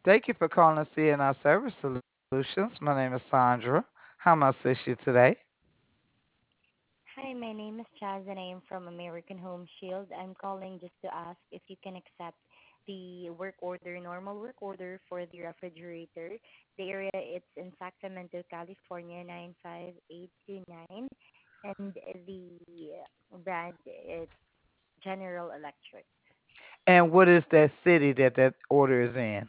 Thank you for calling CNI Service Solutions. My name is Sandra. How may I assist you today? Hi, my name is Chaz and I am from American Home Shield. I'm calling just to ask if you can accept the work order, normal work order for the refrigerator. The area it's in Sacramento, California 95829, and the brand is General Electric. And what is that city that order is in?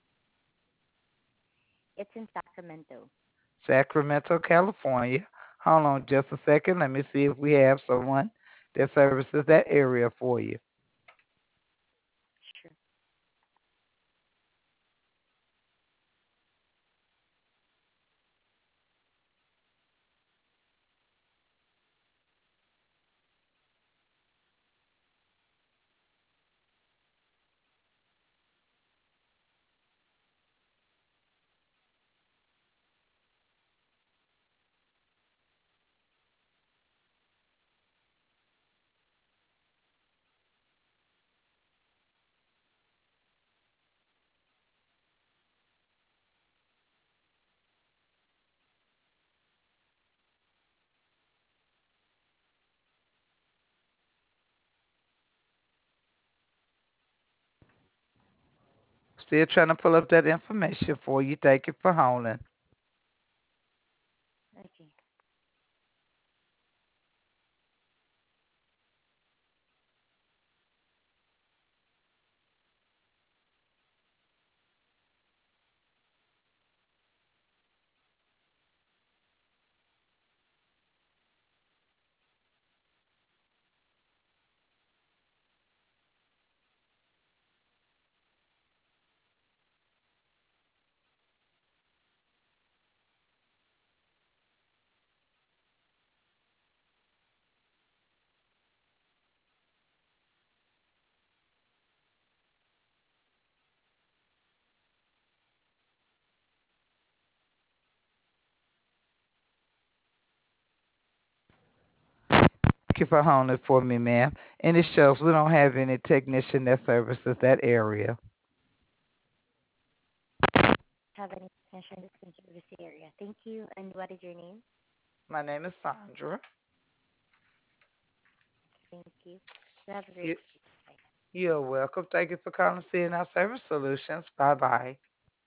It's in Sacramento. Sacramento, California. Hold on just a second. Let me see if we have someone that services that area for you. Sure. Still trying to pull up that information for you. Thank you for holding. Okay. Thank you for holding for me, ma'am. And it shows we don't have any technician that services that area. Have any extension this can service the area. Thank you. And what is your name? My name is Sandra. Thank you. You have a great You, day. Bye. you're welcome. Thank you for calling CNI Service Solutions. Bye bye.